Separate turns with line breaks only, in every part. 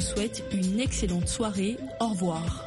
souhaite une excellente soirée. Au revoir.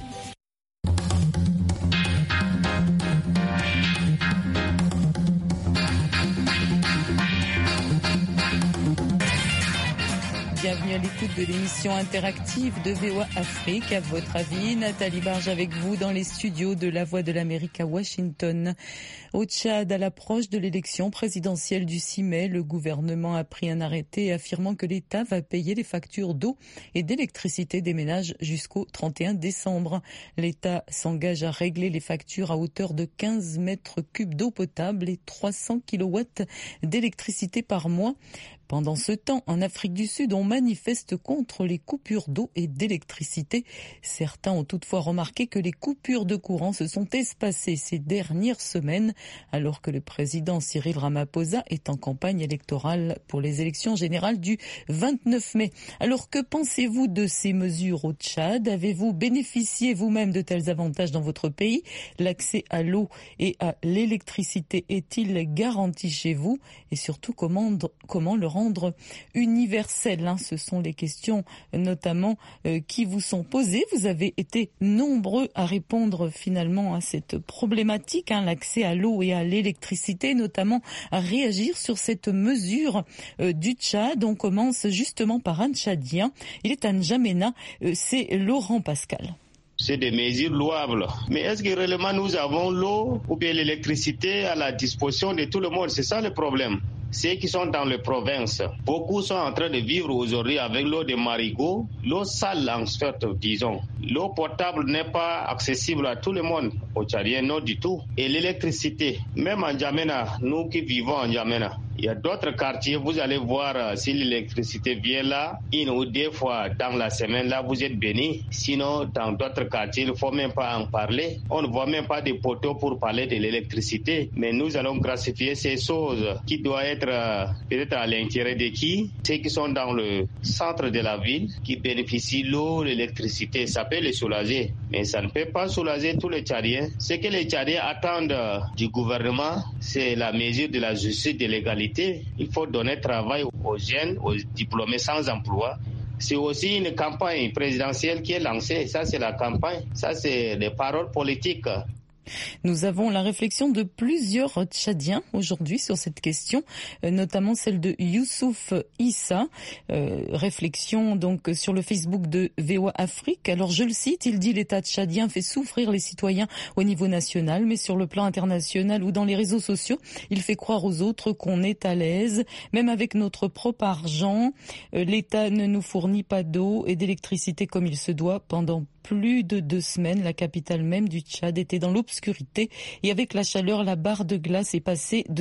Bienvenue à l'écoute de l'émission interactive de VOA Afrique. À votre avis, Nathalie Barge avec vous dans les studios de La Voix de l'Amérique à Washington. Au Tchad, à l'approche de l'élection présidentielle du 6 mai, le gouvernement a pris un arrêté affirmant que l'État va payer les factures d'eau et d'électricité des ménages jusqu'au 31 décembre. L'État s'engage à régler les factures à hauteur de 15 mètres cubes d'eau potable et 300 kilowatts d'électricité par mois. Pendant ce temps, en Afrique du Sud, on manifeste contre les coupures d'eau et d'électricité. Certains ont toutefois remarqué que les coupures de courant se sont espacées ces dernières semaines, alors que le président Cyril Ramaphosa est en campagne électorale pour les élections générales du 29 mai. Alors que pensez-vous de ces mesures au Tchad? Avez-vous bénéficié vous-même de tels avantages dans votre pays? L'accès à l'eau et à l'électricité est-il garanti chez vous? Et surtout, comment le rendre universel, Ce sont les questions notamment qui vous sont posées. Vous avez été nombreux à répondre finalement à cette problématique, l'accès à l'eau et à l'électricité, notamment à réagir sur cette mesure du Tchad. On commence justement par un Tchadien. Il est à N'Djamena, c'est Laurent Pascal.
C'est des mesures louables. Mais est-ce que réellement nous avons l'eau ou bien l'électricité à la disposition de tout le monde? C'est ça le problème. Ceux qui sont dans les provinces, beaucoup sont en train de vivre aujourd'hui avec l'eau de marigot, l'eau sale en fait, disons. L'eau potable n'est pas accessible à tout le monde, au Tchadien, non du tout. Et l'électricité, même en N'Djamena, nous qui vivons en N'Djamena, il y a d'autres quartiers, vous allez voir si l'électricité vient là, une ou deux fois dans la semaine, là vous êtes bénis. Sinon, dans d'autres quartiers, il ne faut même pas en parler. On ne voit même pas de poteaux pour parler de l'électricité. Mais nous allons classifier ces choses qui doivent être peut-être à l'intérêt de qui? Ceux qui sont dans le centre de la ville, qui bénéficient de l'eau, l'électricité. Ça peut les soulager, mais ça ne peut pas soulager tous les Tchadiens. Ce que les Tchadiens attendent du gouvernement, c'est la mesure de la justice, de l'égalité. Il faut donner travail aux jeunes, aux diplômés sans emploi. C'est aussi une campagne présidentielle qui est lancée. Ça, c'est la campagne. Ça, c'est des paroles politiques.
Nous avons la réflexion de plusieurs Tchadiens aujourd'hui sur cette question, notamment celle de Youssouf Issa. Réflexion donc sur le Facebook de VOA Afrique. Alors je le cite, il dit: l'État tchadien fait souffrir les citoyens au niveau national, mais sur le plan international ou dans les réseaux sociaux, il fait croire aux autres qu'on est à l'aise. Même avec notre propre argent, l'État ne nous fournit pas d'eau et d'électricité comme il se doit. Pendant plus de 2 semaines, la capitale même du Tchad était dans l'obscurité et avec la chaleur, la barre de glace est passée de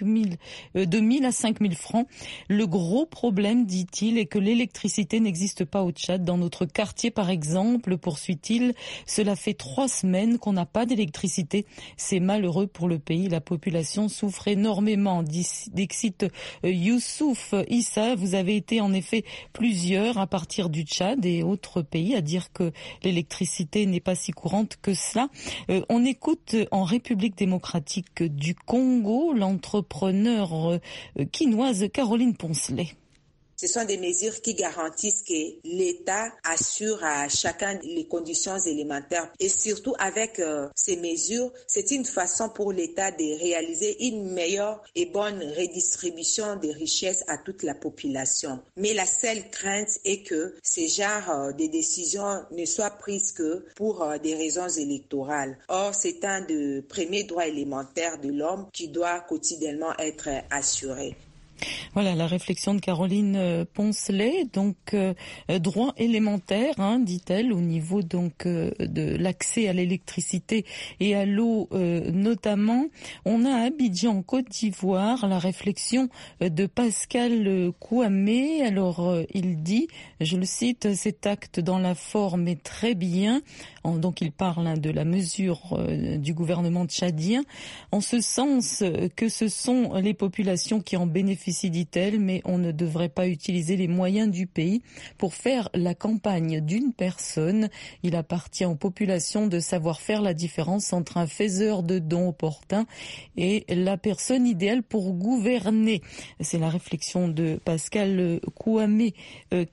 1000 à 5000 francs. Le gros problème, dit-il, est que l'électricité n'existe pas au Tchad. Dans notre quartier, par exemple, poursuit-il, cela fait 3 semaines qu'on n'a pas d'électricité. C'est malheureux pour le pays. La population souffre énormément. Dixit Youssouf Issa, vous avez été en effet plusieurs à partir du Tchad et autres pays à dire que l'électricité n'est pas si courante que cela. On écoute en République démocratique du Congo l'entrepreneur quinoise Caroline Poncelet.
Ce sont des mesures qui garantissent que l'État assure à chacun les conditions élémentaires. Et surtout avec ces mesures, c'est une façon pour l'État de réaliser une meilleure et bonne redistribution des richesses à toute la population. Mais la seule crainte est que ces genres de décisions ne soient prises que pour des raisons électorales. Or, c'est un des premiers droits élémentaires de l'homme qui doit quotidiennement être assuré.
Voilà la réflexion de Caroline Poncelet, donc droit élémentaire, dit-elle, au niveau donc de l'accès à l'électricité et à l'eau notamment. On a à Abidjan, en Côte d'Ivoire, la réflexion de Pascal Kouamé. Alors il dit, je le cite, cet acte dans la forme est très bien. Donc il parle de la mesure du gouvernement tchadien, en ce sens que ce sont les populations qui en bénéficient, dit-elle, mais on ne devrait pas utiliser les moyens du pays pour faire la campagne d'une personne. Il appartient aux populations de savoir faire la différence entre un faiseur de dons opportun et la personne idéale pour gouverner. C'est la réflexion de Pascal Kouamé qui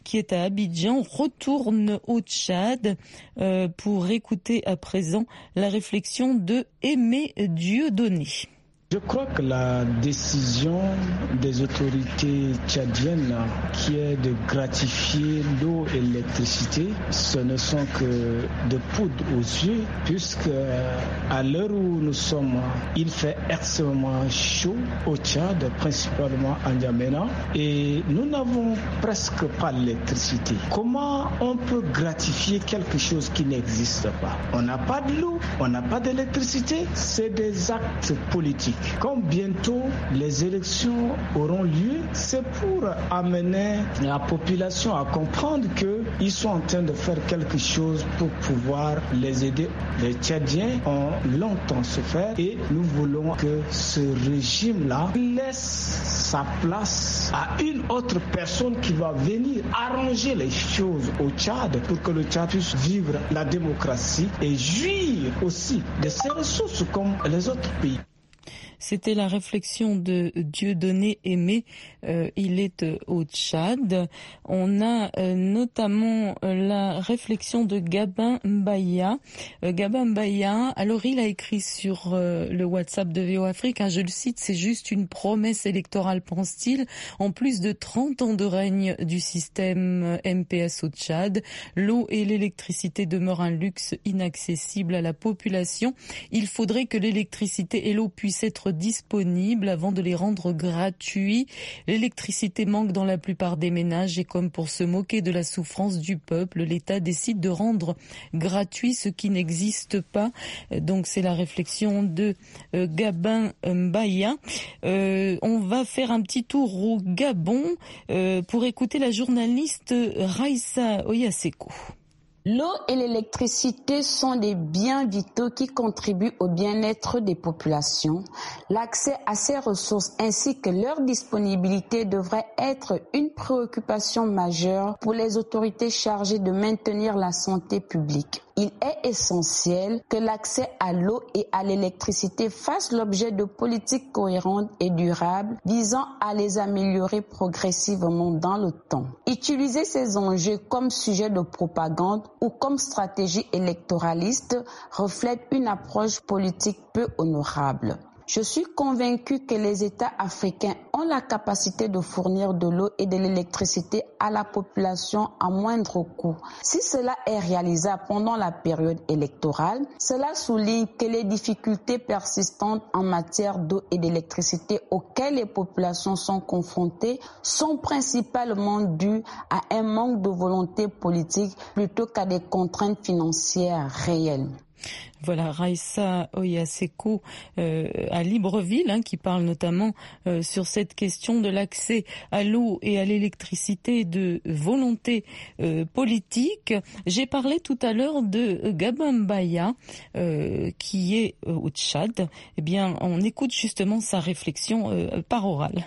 qui est à Abidjan, retourne au Tchad pour écouter à présent la réflexion de Aimé Dieudonné.
Je crois que la décision des autorités tchadiennes qui est de gratifier l'eau et l'électricité, ce ne sont que de poudre aux yeux, puisque à l'heure où nous sommes, il fait extrêmement chaud au Tchad, principalement à N'Djamena, et nous n'avons presque pas d'électricité. Comment on peut gratifier quelque chose qui n'existe pas? On n'a pas de l'eau, on n'a pas d'électricité, c'est des actes politiques. Comme bientôt les élections auront lieu, c'est pour amener la population à comprendre qu'ils sont en train de faire quelque chose pour pouvoir les aider. Les Tchadiens ont longtemps souffert et nous voulons que ce régime-là laisse sa place à une autre personne qui va venir arranger les choses au Tchad pour que le Tchad puisse vivre la démocratie et jouir aussi de ses ressources comme les autres pays.
C'était la réflexion de Dieudonné Aimé. Il est au Tchad. On a notamment la réflexion de Gabin Mbaya. Gabin Mbaya, alors il a écrit sur le WhatsApp de VOA Afrique, je le cite, c'est juste une promesse électorale, pense-t-il. En plus de 30 ans de règne du système MPS au Tchad, l'eau et l'électricité demeurent un luxe inaccessible à la population. Il faudrait que l'électricité et l'eau puissent être disponibles avant de les rendre gratuits. L'électricité manque dans la plupart des ménages et comme pour se moquer de la souffrance du peuple, l'État décide de rendre gratuit ce qui n'existe pas. Donc c'est la réflexion de Gabin Mbaya. On va faire un petit tour au Gabon pour écouter la journaliste Raissa Oyaseko.
L'eau et l'électricité sont des biens vitaux qui contribuent au bien-être des populations. L'accès à ces ressources ainsi que leur disponibilité devrait être une préoccupation majeure pour les autorités chargées de maintenir la santé publique. Il est essentiel que l'accès à l'eau et à l'électricité fasse l'objet de politiques cohérentes et durables visant à les améliorer progressivement dans le temps. Utiliser ces enjeux comme sujet de propagande ou comme stratégie électoraliste reflète une approche politique peu honorable. Je suis convaincu que les États africains ont la capacité de fournir de l'eau et de l'électricité à la population à moindre coût. Si cela est réalisable pendant la période électorale, cela souligne que les difficultés persistantes en matière d'eau et d'électricité auxquelles les populations sont confrontées sont principalement dues à un manque de volonté politique plutôt qu'à des contraintes financières réelles.
Voilà, Raissa Oyaseko à Libreville, qui parle notamment sur cette question de l'accès à l'eau et à l'électricité, de volonté politique. J'ai parlé tout à l'heure de Gabin Mbaya qui est au Tchad. Eh bien, on écoute justement sa réflexion par oral.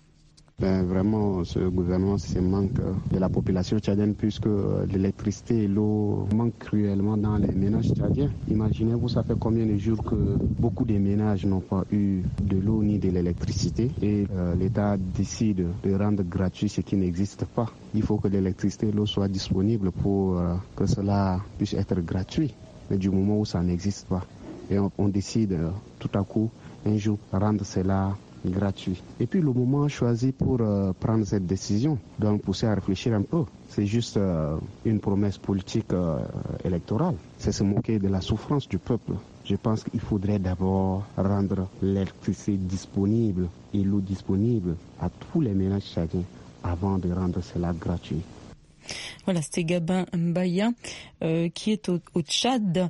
Vraiment, ce gouvernement se manque de la population tchadienne puisque l'électricité et l'eau manquent cruellement dans les ménages tchadiens. Imaginez-vous, ça fait combien de jours que beaucoup de ménages n'ont pas eu de l'eau ni de l'électricité et l'État décide de rendre gratuit ce qui n'existe pas. Il faut que l'électricité et l'eau soient disponibles pour que cela puisse être gratuit. Mais du moment où ça n'existe pas, et on décide tout à coup un jour rendre cela gratuit. Et puis le moment choisi pour prendre cette décision doit nous pousser à réfléchir un peu. C'est juste une promesse politique électorale. C'est se moquer de la souffrance du peuple. Je pense qu'il faudrait d'abord rendre l'électricité disponible et l'eau disponible à tous les ménages tchadiens avant de rendre cela gratuit.
Voilà, c'était Gabin Mbaya qui est au Tchad.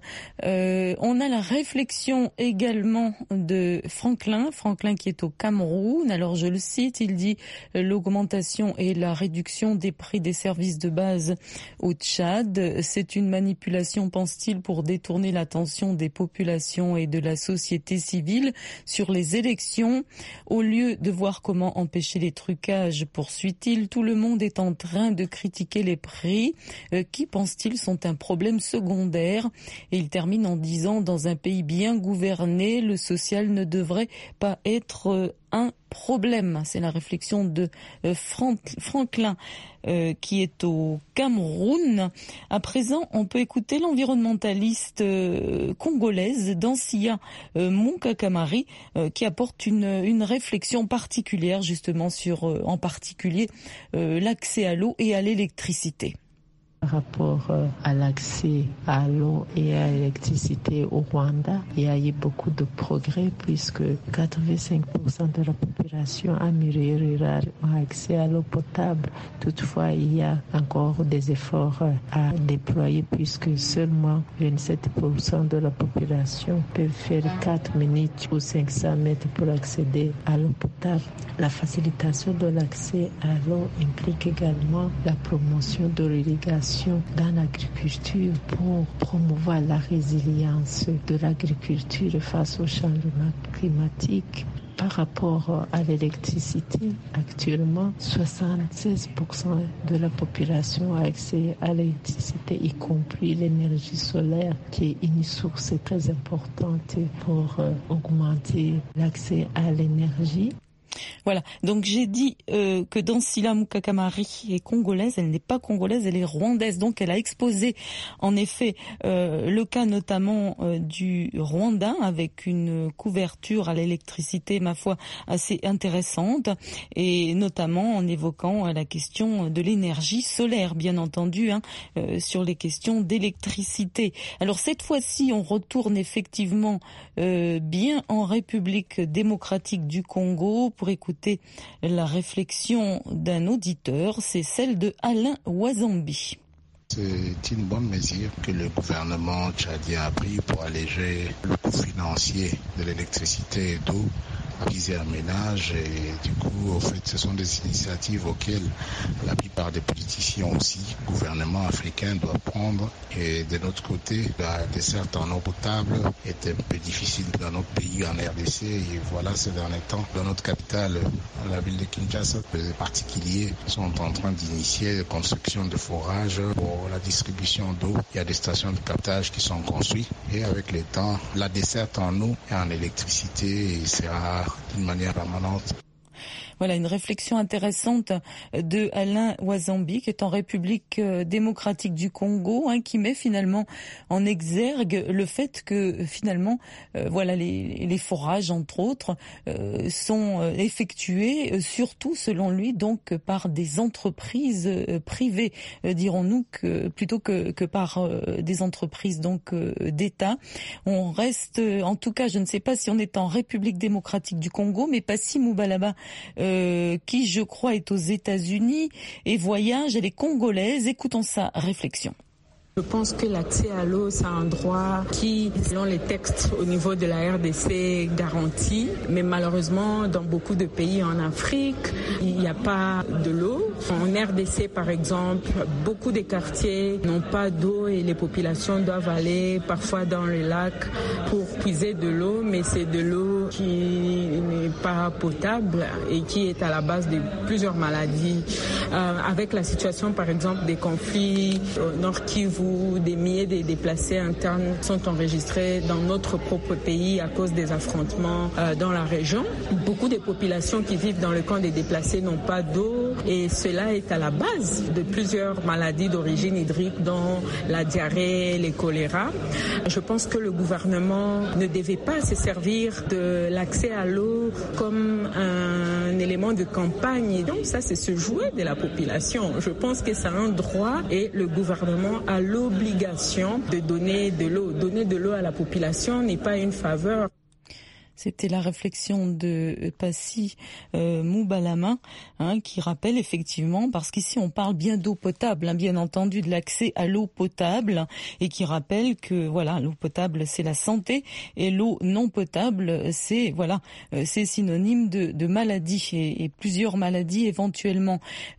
On a la réflexion également de Franklin qui est au Cameroun. Alors je le cite, il dit l'augmentation et la réduction des prix des services de base au Tchad, c'est une manipulation, pense-t-il, pour détourner l'attention des populations et de la société civile sur les élections. Au lieu de voir comment empêcher les trucages, poursuit-il, tout le monde est en train de critiquer les prix qui, pense-t-il, sont un problème secondaire. Et il termine en disant, dans un pays bien gouverné, le social ne devrait pas être un problème. C'est la réflexion de Franklin qui est au Cameroun. À présent, on peut écouter l'environnementaliste congolaise Dansia Munkakamari qui apporte une réflexion particulière justement sur en particulier l'accès à l'eau et à l'électricité.
Par rapport à l'accès à l'eau et à l'électricité au Rwanda, il y a eu beaucoup de progrès puisque 85% de la population en milieu rural a accès à l'eau potable. Toutefois, il y a encore des efforts à déployer puisque seulement 27% de la population peut faire 4 minutes ou 500 mètres pour accéder à l'eau potable. La facilitation de l'accès à l'eau implique également la promotion de l'irrigation dans l'agriculture pour promouvoir la résilience de l'agriculture face au changement climatique. Par rapport à l'électricité, actuellement, 76% de la population a accès à l'électricité, y compris l'énergie solaire, qui est une source très importante pour augmenter l'accès à l'énergie.
Voilà, donc j'ai dit que Dansila Munkakamari est congolaise, elle n'est pas congolaise, elle est rwandaise, donc elle a exposé en effet le cas notamment du Rwanda avec une couverture à l'électricité, ma foi, assez intéressante, et notamment en évoquant la question de l'énergie solaire, bien entendu, sur les questions d'électricité. Alors cette fois-ci, on retourne effectivement bien en République démocratique du Congo pour écouter la réflexion d'un auditeur, c'est celle de Alain Wazambi.
C'est une bonne mesure que le gouvernement tchadien a pris pour alléger le coût financier de l'électricité et d'eau visé à ménage, et du coup, au fait, ce sont des initiatives auxquelles la plupart des politiciens aussi, gouvernements africains, doivent prendre. Et de notre côté, la desserte en eau potable est un peu difficile dans notre pays, en RDC, et voilà, ces derniers temps, dans notre capitale, la ville de Kinshasa, les particuliers sont en train d'initier la construction de forages pour la distribution d'eau. Il y a des stations de captage qui sont construites, et avec le temps, la desserte en eau et en électricité sera d'une manière permanente.
Voilà une réflexion intéressante de Alain Wazambi, qui est en République démocratique du Congo, qui met finalement en exergue le fait que finalement, voilà, les forages entre autres sont effectués surtout selon lui donc par des entreprises privées, dirons-nous, plutôt que par des entreprises donc d'État. On reste, en tout cas, je ne sais pas si on est en République démocratique du Congo, mais Passy Moubalaba, qui, je crois, est aux États-Unis et voyage, elle est congolaise. Écoutons sa réflexion.
Je pense que l'accès à l'eau, c'est un droit qui, selon les textes au niveau de la RDC, garanti. Mais malheureusement, dans beaucoup de pays en Afrique, il n'y a pas de l'eau. En RDC, par exemple, beaucoup de quartiers n'ont pas d'eau et les populations doivent aller parfois dans les lacs pour puiser de l'eau. Mais c'est de l'eau qui n'est pas potable et qui est à la base de plusieurs maladies. Avec la situation, par exemple, des conflits au Nord Kivu, où des milliers de déplacés internes sont enregistrés dans notre propre pays à cause des affrontements dans la région. Beaucoup de populations qui vivent dans le camp des déplacés n'ont pas d'eau et cela est à la base de plusieurs maladies d'origine hydrique, dont la diarrhée, les choléra. Je pense que le gouvernement ne devait pas se servir de l'accès à l'eau comme un élément de campagne. Donc ça, c'est se jouer de la population. Je pense que c'est un droit et le gouvernement a l'obligation de donner de l'eau. Donner de l'eau à la population n'est pas une faveur.
C'était la réflexion de Passy Moubalama, qui rappelle effectivement, parce qu'ici on parle bien d'eau potable, bien entendu de l'accès à l'eau potable, et qui rappelle que voilà, l'eau potable c'est la santé et l'eau non potable c'est c'est synonyme de maladie et plusieurs maladies éventuellement.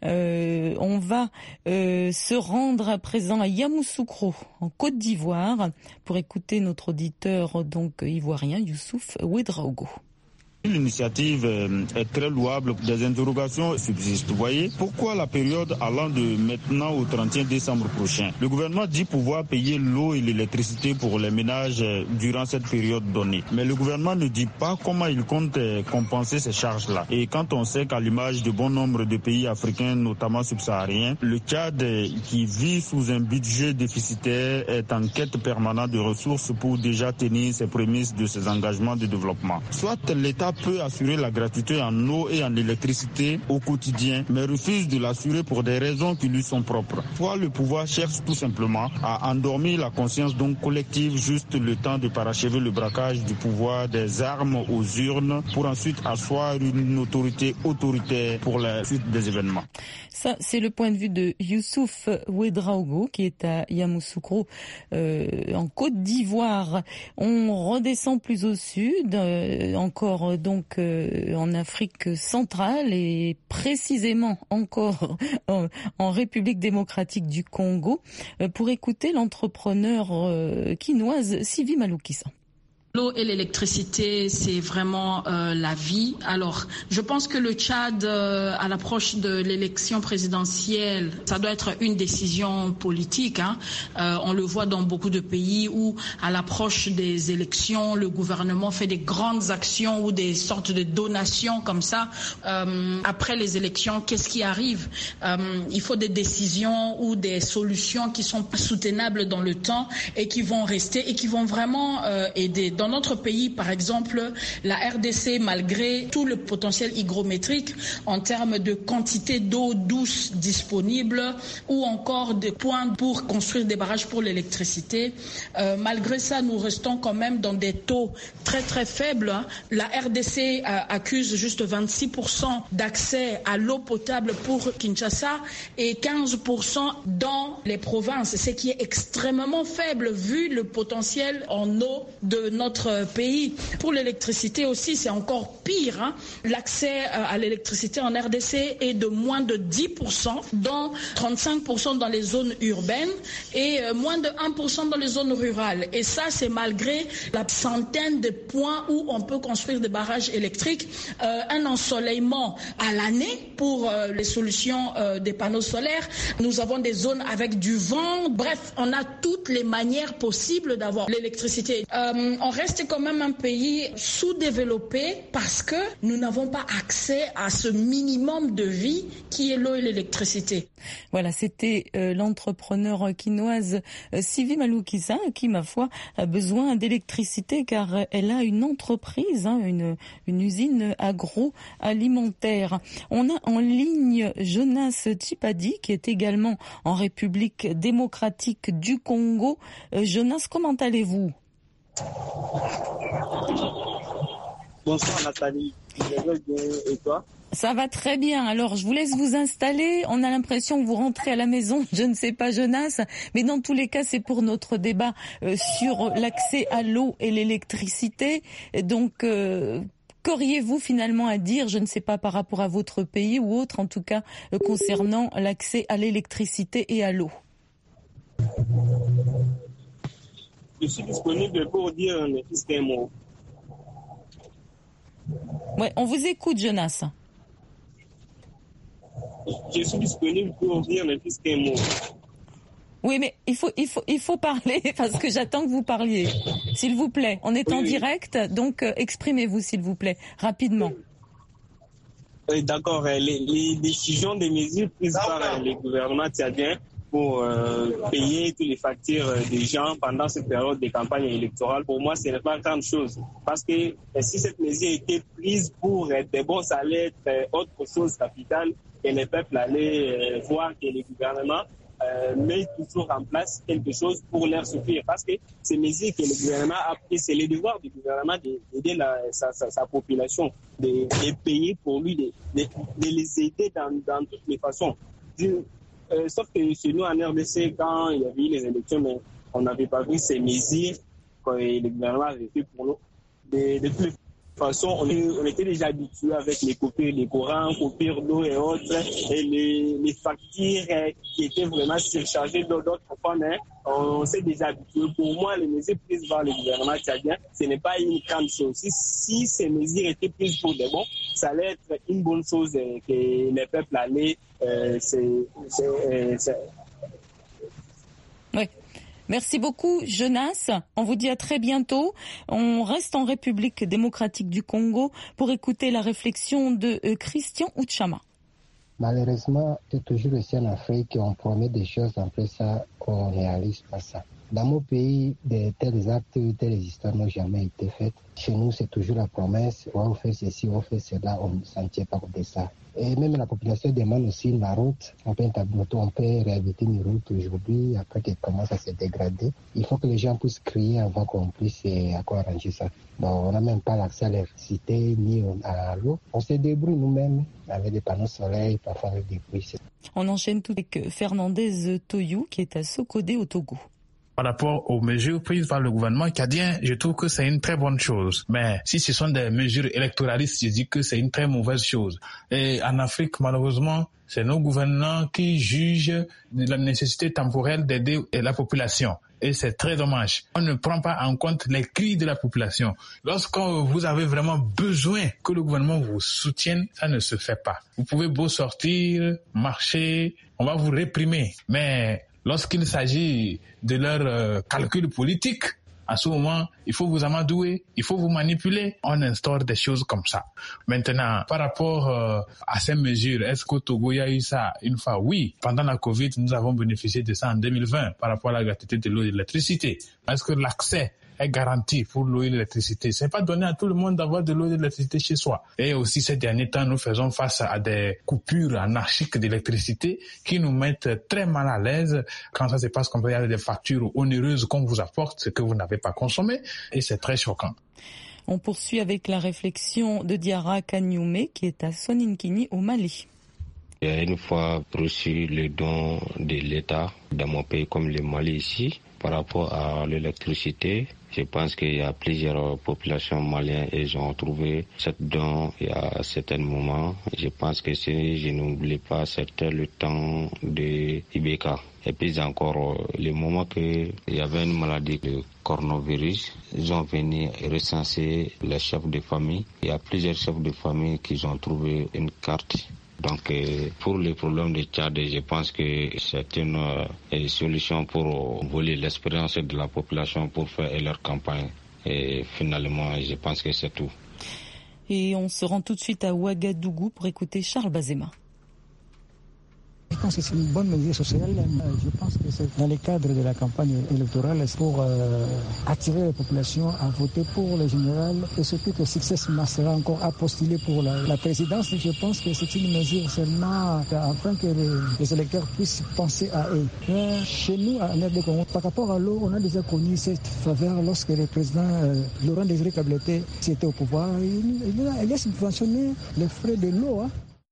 On va se rendre à présent à Yamoussoukro en Côte d'Ivoire pour écouter notre auditeur donc ivoirien Youssouf Ouedraogo.
L'initiative est très louable. Des interrogations subsistent. Vous voyez, pourquoi la période allant de maintenant au 31 décembre prochain? Le gouvernement dit pouvoir payer l'eau et l'électricité pour les ménages durant cette période donnée. Mais le gouvernement ne dit pas comment il compte compenser ces charges-là. Et quand on sait qu'à l'image de bon nombre de pays africains, notamment subsahariens, le Tchad, qui vit sous un budget déficitaire, est en quête permanente de ressources pour déjà tenir ses prémices de ses engagements de développement. Soit l'État peut assurer la gratuité en eau et en électricité au quotidien, mais refuse de l'assurer pour des raisons qui lui sont propres. Soit le pouvoir cherche tout simplement à endormir la conscience donc collective, juste le temps de parachever le braquage du pouvoir des armes aux urnes pour ensuite asseoir une autorité autoritaire pour la suite des événements.
Ça, c'est le point de vue de Youssouf Ouedraogo qui est à Yamoussoukro en Côte d'Ivoire. On redescend plus au sud, encore donc en Afrique centrale et précisément encore en République démocratique du Congo pour écouter l'entrepreneur quinoise Sylvie Maloukissa.
L'eau et l'électricité, c'est vraiment la vie. Alors, je pense que le Tchad, à l'approche de l'élection présidentielle, ça doit être une décision politique. On le voit dans beaucoup de pays où, à l'approche des élections, le gouvernement fait des grandes actions ou des sortes de donations comme ça. Après les élections, qu'est-ce qui arrive? Il faut des décisions ou des solutions qui sont soutenables dans le temps et qui vont rester et qui vont vraiment aider. Dans notre pays, par exemple, la RDC, malgré tout le potentiel hygrométrique en termes de quantité d'eau douce disponible ou encore des points pour construire des barrages pour l'électricité, malgré ça, nous restons quand même dans des taux très très faibles. La RDC accuse juste 26% d'accès à l'eau potable pour Kinshasa et 15% dans les provinces, ce qui est extrêmement faible vu le potentiel en eau de notre pays. Pour l'électricité aussi, c'est encore pire. L'accès à l'électricité en RDC est de moins de 10%, dont 35% dans les zones urbaines et moins de 1% dans les zones rurales. Et ça, c'est malgré la centaine de points où on peut construire des barrages électriques, un ensoleillement à l'année pour les solutions des panneaux solaires. Nous avons des zones avec du vent. Bref, on a toutes les manières possibles d'avoir l'électricité. On reste quand même un pays sous-développé parce que nous n'avons pas accès à ce minimum de vie qui est l'eau et l'électricité.
Voilà, c'était l'entrepreneur quinoise Sylvie Maloukissa qui, ma foi, a besoin d'électricité car elle a une entreprise, une usine agroalimentaire. On a en ligne Jonas Tchipadi qui est également en République démocratique du Congo. Jonas, comment allez-vous ?
Bonsoir Nathalie, je vais bien et toi?
Ça va très bien. Alors, je vous laisse vous installer. On a l'impression que vous rentrez à la maison. Je ne sais pas, Jonas. Mais dans tous les cas, c'est pour notre débat sur l'accès à l'eau et l'électricité. Donc, qu'auriez-vous finalement à dire, je ne sais pas, par rapport à votre pays ou autre, en tout cas, concernant l'accès à l'électricité et à l'eau?
Je suis disponible pour dire ne fût qu'un mot.
Ouais, on vous écoute, Jonas.
Je suis disponible pour dire ne fût qu'un mot.
Oui, mais il faut parler parce que j'attends que vous parliez. S'il vous plaît, on est en direct, donc exprimez-vous, s'il vous plaît, rapidement.
Oui, d'accord. Les décisions des mesures prises par les gouvernements tchadiens pour payer toutes les factures des gens pendant cette période de campagne électorale, pour moi, ce n'est pas grande chose. Parce que si cette mesure était prise pour des bons salaires, autre chose capitale, que les peuples allaient voir que les gouvernements mettent toujours en place quelque chose pour leur suffire. Parce que ces mesures que le gouvernement a prises, c'est le devoir du gouvernement d'aider sa population, de payer pour lui, de les aider dans toutes les façons. Sauf que chez nous en RDC, quand il y avait les élections, mais on n'avait pas vu ces mesures que le gouvernement avait fait pour nous. De toute façon, on était déjà habitués avec les coupures de courant, coupures d'eau et autres, et les factures qui étaient vraiment surchargées d'autres fois, mais on s'est déjà habitué. Pour moi, les mesures prises par le gouvernement tchadien, ce n'est pas une grande chose. Si ces mesures étaient prises pour de bon, ça allait être une bonne chose que les peuples allaient.
Oui. Merci beaucoup, Jonas. On vous dit à très bientôt. On reste en République démocratique du Congo pour écouter la réflexion de Christian Outchama.
Malheureusement, c'est toujours ici en Afrique qu'on promet des choses, après ça, on ne réalise pas ça. Dans mon pays, de tels actes, telles histoires n'ont jamais été faites. Chez nous, c'est toujours la promesse, on fait ceci, on fait cela, on ne s'en tient pas compte de ça. Et même la population demande aussi la route. On peut réhabiliter une route aujourd'hui, après qu'elle commence à se dégrader. Il faut que les gens puissent crier avant qu'on puisse arranger ça. Donc, on n'a même pas l'accès à l'électricité ni à l'eau. On se débrouille nous-mêmes avec des panneaux solaires, parfois avec des puits.
On enchaîne tout avec Fernandez Toyou qui est à Sokodé au Togo.
Par rapport aux mesures prises par le gouvernement tchadien, je trouve que c'est une très bonne chose. Mais si ce sont des mesures électoralistes, je dis que c'est une très mauvaise chose. Et en Afrique, malheureusement, c'est nos gouvernants qui jugent de la nécessité temporelle d'aider la population. Et c'est très dommage. On ne prend pas en compte les cris de la population. Lorsque vous avez vraiment besoin que le gouvernement vous soutienne, ça ne se fait pas. Vous pouvez beau sortir, marcher, on va vous réprimer. Mais lorsqu'il s'agit de leur calcul politique, à ce moment, il faut vous amadouer, il faut vous manipuler. On instaure des choses comme ça. Maintenant, par rapport à ces mesures, est-ce qu'au Togo, il y a eu ça une fois? Oui. Pendant la Covid, nous avons bénéficié de ça en 2020 par rapport à la gratuité de l'eau et de l'électricité. Est-ce que l'accès est garanti pour l'eau et l'électricité? C'est pas donné à tout le monde d'avoir de l'eau et de l'électricité chez soi. Et aussi, ces derniers temps, nous faisons face à des coupures anarchiques d'électricité qui nous mettent très mal à l'aise quand ça se passe comme ça. Il y a des factures onéreuses qu'on vous apporte, ce que vous n'avez pas consommé, et c'est très choquant.
On poursuit avec la réflexion de Diarra Kanyume qui est à Soninkini au Mali.
Il y a une fois reçu le don de l'État dans mon pays comme le Mali ici, par rapport à l'électricité. Je pense qu'il y a plusieurs populations maliennes et ils ont trouvé cette don il y a un certain moment. Je pense que si je n'oublie pas, c'était le temps de Ibeka. Et puis encore, le moment qu'il y avait une maladie, le coronavirus, ils ont venu recenser les chefs de famille. Il y a plusieurs chefs de famille qui ont trouvé une carte. Donc, pour les problèmes de Tchad, je pense que c'est une solution pour voler l'espérance de la population pour faire leur campagne. Et finalement, je pense que c'est tout.
Et on se rend tout de suite à Ouagadougou pour écouter Charles Bazema.
Je pense que c'est une bonne mesure sociale. Je pense que c'est dans le cadre de la campagne électorale pour attirer la population à voter pour le général et surtout que Succès sera encore à postuler pour la présidence. Je pense que c'est une mesure seulement afin que les électeurs puissent penser à eux. Chez nous, à RD Congo, par rapport à l'eau, on a déjà connu cette faveur lorsque le président Laurent Désiré Kabila était au pouvoir. Il a subventionné les frais de l'eau.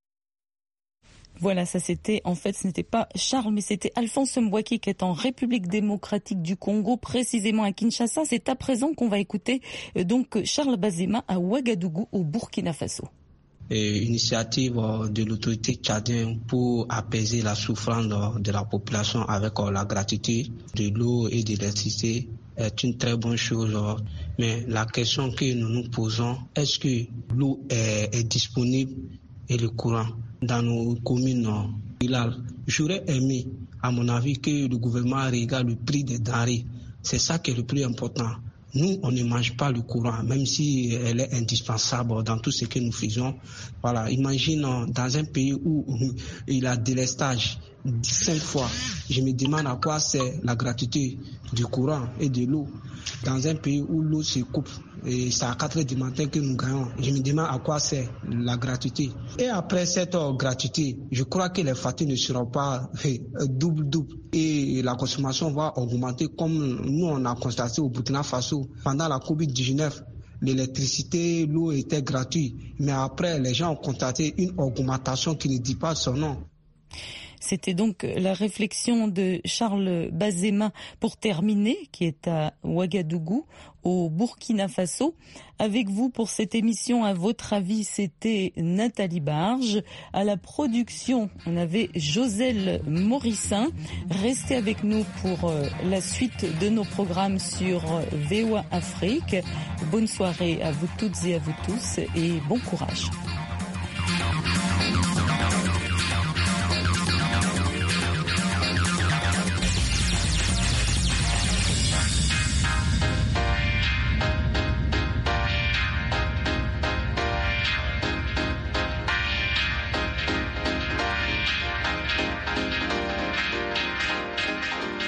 Voilà, ça c'était, en fait, ce n'était pas Charles, mais c'était Alphonse Mbouaki qui est en République démocratique du Congo, précisément à Kinshasa. C'est à présent qu'on va écouter donc Charles Bazema à Ouagadougou au Burkina Faso.
Initiative de l'autorité tchadienne pour apaiser la souffrance de la population avec la gratuité de l'eau et de l'électricité est une très bonne chose. Mais la question que nous nous posons, est-ce que l'eau est disponible et le courant dans nos communes rurales? J'aurais aimé, à mon avis, que le gouvernement regarde le prix des denrées. C'est ça qui est le plus important. Nous, on ne mange pas le courant, même si elle est indispensable dans tout ce que nous faisons. Voilà, imagine dans un pays où il y a délestage 5 fois. Je me demande à quoi c'est la gratuité du courant et de l'eau. Dans un pays où l'eau se coupe, et c'est à 4 heures du matin que nous gagnons. Je me demande à quoi c'est la gratuité. Et après cette gratuité, je crois que les factures ne seront pas double. Et la consommation va augmenter comme nous on a constaté au Burkina Faso. Pendant la Covid-19, l'électricité, l'eau était gratuite. Mais après, les gens ont constaté une augmentation qui ne dit pas son nom.
C'était donc la réflexion de Charles Bazema pour terminer, qui est à Ouagadougou, au Burkina Faso. Avec vous pour cette émission, à votre avis, c'était Nathalie Barge. À la production, on avait Joselle Morissin. Restez avec nous pour la suite de nos programmes sur VOA Afrique. Bonne soirée à vous toutes et à vous tous et bon courage.